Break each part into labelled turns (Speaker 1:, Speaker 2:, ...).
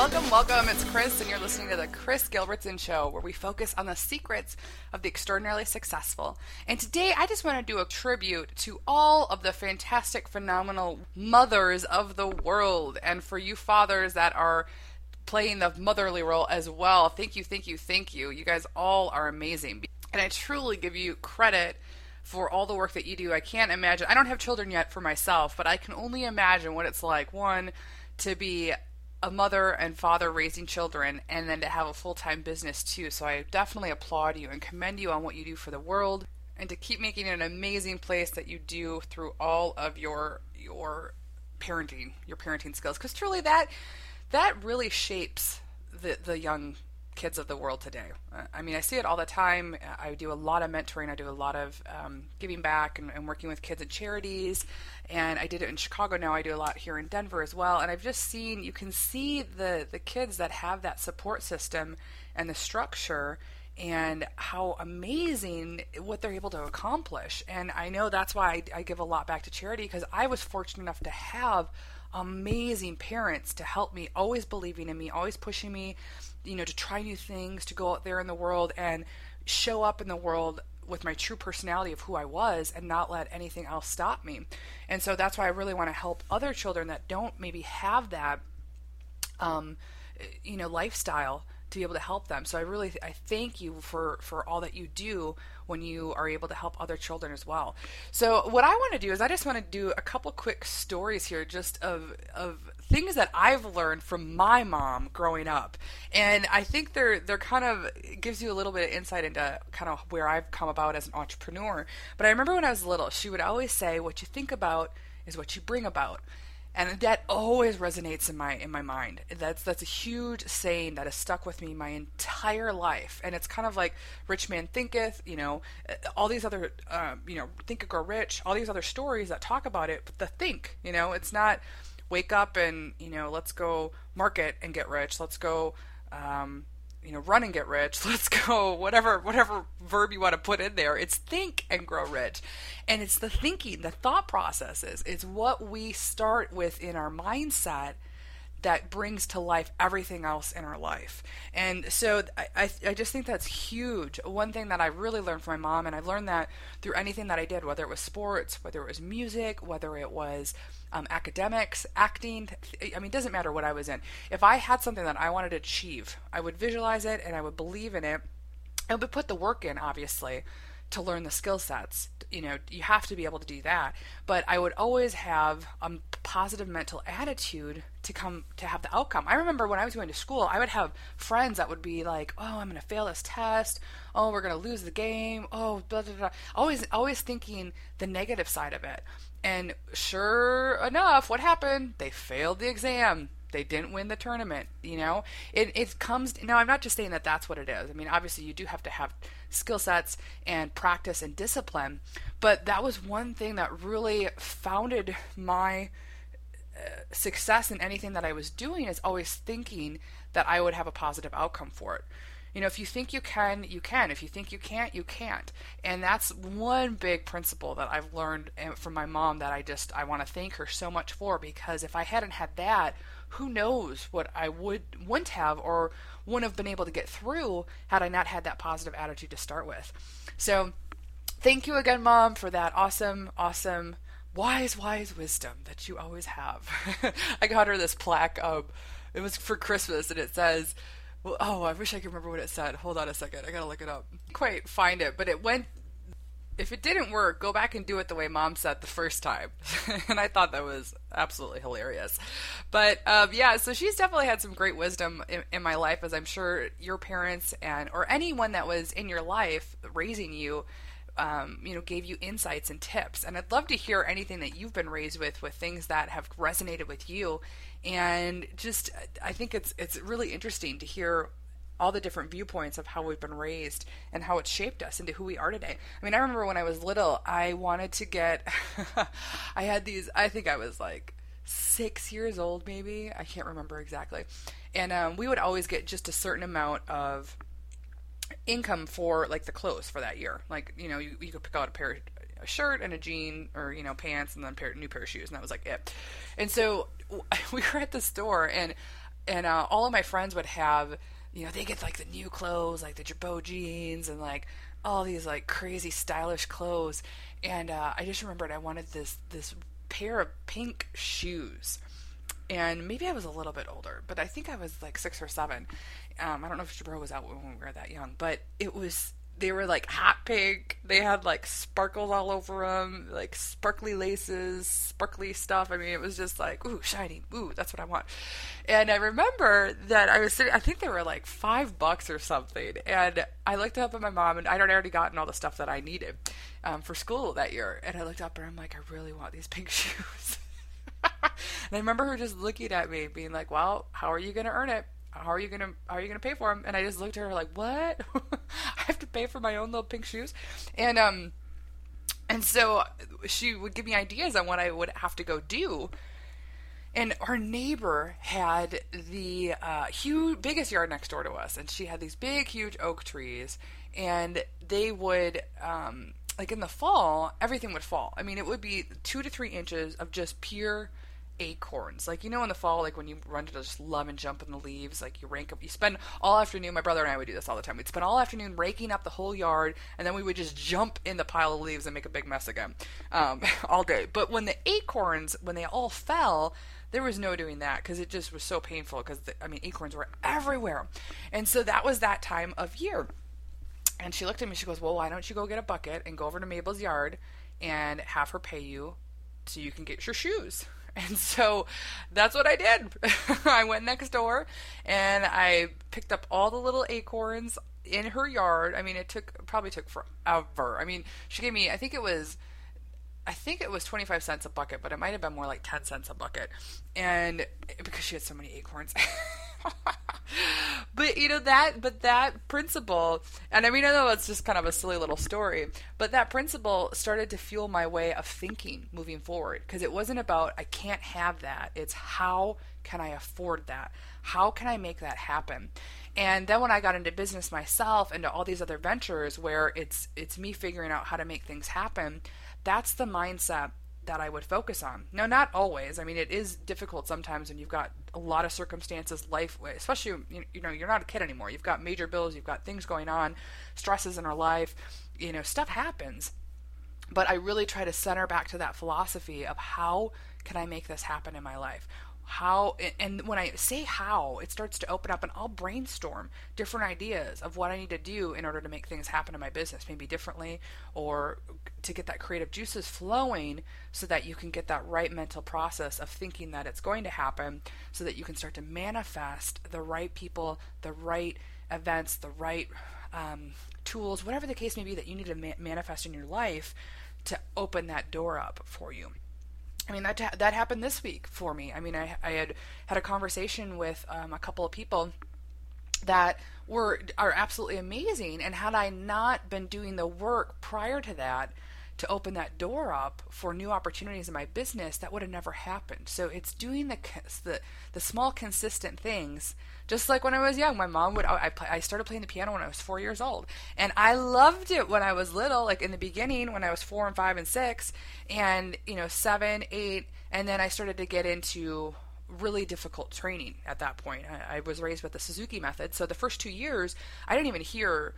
Speaker 1: Welcome. It's Chris, and you're listening to The Chris Gilbertson Show, where we focus on the secrets of the extraordinarily successful. And today, I just want to do a tribute to all of the fantastic, phenomenal mothers of the world. And for you fathers that are playing the motherly role as well, thank you. You guys all are amazing. And I truly give you credit for all the work that you do. I can't imagine. I don't have children yet for myself, but I can only imagine what it's like, one, to be a mother and father raising children, and then to have a full-time business too. So I definitely applaud you and commend you on what you do for the world, and to keep making it an amazing place that you do through all of your parenting skills, because truly that really shapes the young kids of the world today. I mean, I see it all the time. I do a lot of mentoring. I do a lot of giving back and working with kids and charities. And I did it in Chicago. Now I do a lot here in Denver as well. And I've just seen, you can see the kids that have that support system and the structure, and how amazing what they're able to accomplish. And I know that's why I give a lot back to charity, because I was fortunate enough to have amazing parents to help me, always believing in me, always pushing me, to try new things, to go out there in the world and show up in the world with my true personality of who I was, and not let anything else stop me. And so that's why I really want to help other children that don't maybe have that, lifestyle, to be able to help them. So I thank you for all that you do when you are able to help other children as well. So what I want to do is I just want to do a couple quick stories here, just of things that I've learned from my mom growing up. And I think they're kind of gives you a little bit of insight into kind of where I've come about as an entrepreneur. But I remember when I was little, she would always say, what you think about is what you bring about. And that always resonates in my mind. That's a huge saying that has stuck with me my entire life. And it's kind of like Rich Man Thinketh, all these other, Think and Grow Rich, all these other stories that talk about it. But the think, it's not wake up and, let's go market and get rich. Let's go, run and get rich. Let's go, whatever verb you want to put in there. It's think and grow rich. And it's the thinking, the thought processes. It's what we start with in our mindset that brings to life everything else in our life. And so I just think that's huge. One thing that I really learned from my mom, and I've learned that through anything that I did, whether it was sports, whether it was music, whether it was academics, acting, it doesn't matter what I was in. If I had something that I wanted to achieve, I would visualize it and I would believe in it. I would put the work in, obviously, to learn the skill sets. You have to be able to do that. But I would always have a positive mental attitude to have the outcome. I remember when I was going to school, I would have friends that would be like, oh, I'm going to fail this test. Oh, we're going to lose the game. Oh, blah, blah, blah. Always thinking the negative side of it. And sure enough, what happened? They failed the exam. They didn't win the tournament. It comes. Now, I'm not just saying that that's what it is. Obviously, you do have to have skill sets and practice and discipline. But that was one thing that really founded my success in anything that I was doing, is always thinking that I would have a positive outcome for it. If you think you can, you can. If you think you can't, you can't. And that's one big principle that I've learned from my mom that I want to thank her so much for, because if I hadn't had that, who knows what I wouldn't have or wouldn't have been able to get through had I not had that positive attitude to start with. So thank you again, Mom, for that awesome wise wisdom that you always have. I got her this plaque. It was for Christmas, and it says, I wish I could remember what it said. Hold on a second. I gotta look it up. Quite find it, but it went, if it didn't work, go back and do it the way Mom said the first time. And I thought that was absolutely hilarious. But so she's definitely had some great wisdom in my life, as I'm sure your parents or anyone that was in your life raising you, gave you insights and tips. And I'd love to hear anything that you've been raised with things that have resonated with you. And just, I think it's really interesting to hear all the different viewpoints of how we've been raised and how it's shaped us into who we are today. I remember when I was little, I wanted to get, I had these, I think I was like 6 years old, maybe. I can't remember exactly. And we would always get just a certain amount of income for like the clothes for that year. Like, you could pick out a shirt and a jean, or, pants, and then new pair of shoes. And that was like it. And so we were at the store, and And all of my friends would have, they get like the new clothes, like the Jabot jeans and like all these like crazy stylish clothes. And I just remembered I wanted this pair of pink shoes. And maybe I was a little bit older, but I think I was like 6 or 7. I don't know if Jabot was out when we were that young, but they were like hot pink. They had like sparkles all over them, like sparkly laces, sparkly stuff. I mean, it was just like, ooh, shiny. Ooh, that's what I want. And I remember that I was sitting, I think they were like $5 or something. And I looked up at my mom, and I'd already gotten all the stuff that I needed for school that year. And I looked up and I'm like, I really want these pink shoes. And I remember her just looking at me being like, well, how are you going to earn it? How are you gonna pay for them? And I just looked at her like, what? I have to pay for my own little pink shoes? And so she would give me ideas on what I would have to go do. And our neighbor had the biggest yard next door to us, and she had these big, huge oak trees, and they would, like in the fall, everything would fall. I mean, it would be 2 to 3 inches of just pure acorns. Like, in the fall, like when you run to just love and jump in the leaves, like you spend all afternoon, my brother and I would do this all the time. We'd spend all afternoon raking up the whole yard, and then we would just jump in the pile of leaves and make a big mess again, all day. But when the acorns, when they all fell, there was no doing that because it just was so painful because, acorns were everywhere. And so that was that time of year. And she looked at me, she goes, well, why don't you go get a bucket and go over to Mabel's yard and have her pay you so you can get your shoes. And so that's what I did. I went next door and I picked up all the little acorns in her yard. I mean, probably took forever. I mean, she gave me, I think it was 25 cents a bucket, but it might have been more like 10 cents a bucket. And because she had so many acorns. But that principle, and I mean, I know it's just kind of a silly little story, but that principle started to fuel my way of thinking moving forward, because it wasn't about, I can't have that. It's how can I afford that? How can I make that happen? And then when I got into business myself, into all these other ventures where it's me figuring out how to make things happen, that's the mindset that I would focus on. Now, not always. I mean, it is difficult sometimes when you've got a lot of circumstances, life, especially, you're not a kid anymore. You've got major bills, you've got things going on, stresses in our life, stuff happens. But I really try to center back to that philosophy of how can I make this happen in my life? How, and when I say how, it starts to open up, and I'll brainstorm different ideas of what I need to do in order to make things happen in my business, maybe differently, or to get that creative juices flowing so that you can get that right mental process of thinking that it's going to happen, so that you can start to manifest the right people, the right events, the right tools, whatever the case may be that you need to manifest in your life to open that door up for you. I mean, that happened this week for me. I mean, I had a conversation with a couple of people that are absolutely amazing, and had I not been doing the work prior to that to open that door up for new opportunities in my business, that would have never happened. So it's doing the small consistent things. Just like when I was young, my mom I started playing the piano when I was 4 years old, and I loved it when I was little, like in the beginning when I was 4 and 5 and 6, and 7, 8, and then I started to get into really difficult training at that point. I was raised with the Suzuki method, so the first 2 years I didn't even hear.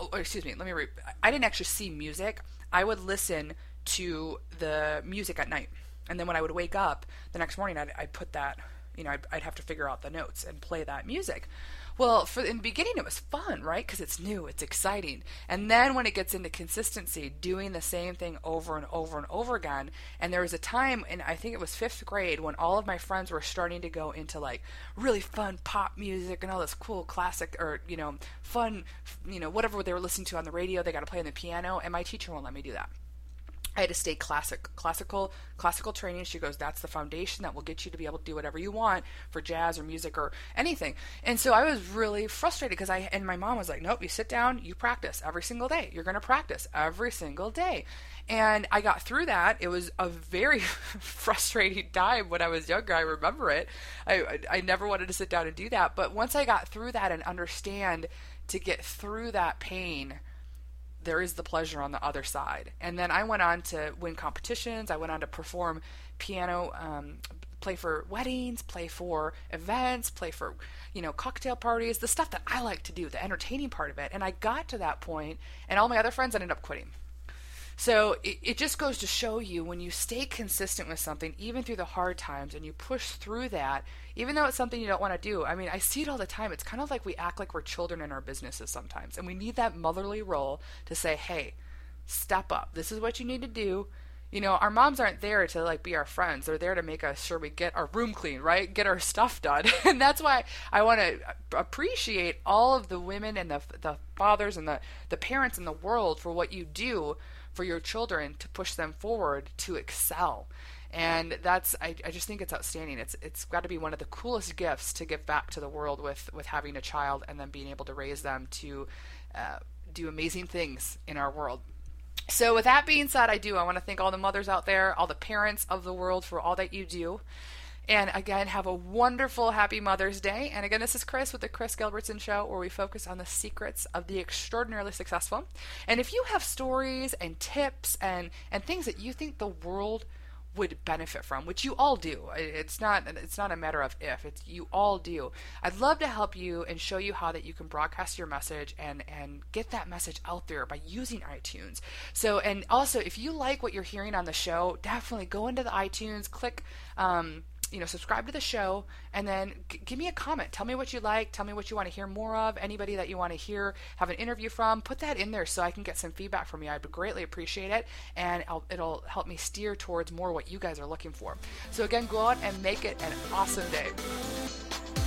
Speaker 1: I didn't actually see music. I would listen to the music at night, and then when I would wake up the next morning, I'd put that. I'd have to figure out the notes and play that music. Well, in the beginning, it was fun, right? Because it's new, it's exciting. And then when it gets into consistency, doing the same thing over and over and over again. And there was a time, and I think it was 5th grade, when all of my friends were starting to go into like really fun pop music and all this cool classic or, fun, whatever they were listening to on the radio, they got to play on the piano. And my teacher won't let me do that. I had to stay classical training. She goes, that's the foundation that will get you to be able to do whatever you want for jazz or music or anything. And so I was really frustrated because and my mom was like, nope, you sit down, you practice every single day. You're going to practice every single day. And I got through that. It was a very frustrating time when I was younger. I remember it. I never wanted to sit down and do that. But once I got through that and understand to get through that pain, there is the pleasure on the other side. And then I went on to win competitions. I went on to perform piano play for weddings, play for events, play for, cocktail parties, the stuff that I like to do, the entertaining part of it. And I got to that point, and all my other friends ended up quitting. So it just goes to show you, when you stay consistent with something, even through the hard times, and you push through that, even though it's something you don't want to do. I mean, I see it all the time. It's kind of like we act like we're children in our businesses sometimes. And we need that motherly role to say, hey, step up. This is what you need to do. Our moms aren't there to like be our friends. They're there to make us sure we get our room clean, right? Get our stuff done. And that's why I want to appreciate all of the women and the fathers and the parents in the world for what you do for your children to push them forward to excel. And I just think it's outstanding. It's got to be one of the coolest gifts to give back to the world with having a child and then being able to raise them to do amazing things in our world. So with that being said, I want to thank all the mothers out there, all the parents of the world for all that you do. And again, have a wonderful, happy Mother's Day. And again, this is Chris with the Chris Gilbertson Show, where we focus on the secrets of the extraordinarily successful. And if you have stories and tips and things that you think the world would benefit from, which you all do. It's not a matter of if, it's you all do. I'd love to help you and show you how that you can broadcast your message and get that message out there by using iTunes. So, and also if you like what you're hearing on the show, definitely go into the iTunes, click subscribe to the show, and then give me a comment. Tell me what you like. Tell me what you want to hear more of. Anybody that you want to have an interview from, put that in there so I can get some feedback from you. I'd greatly appreciate it, and it'll help me steer towards more what you guys are looking for. So again, go out and make it an awesome day.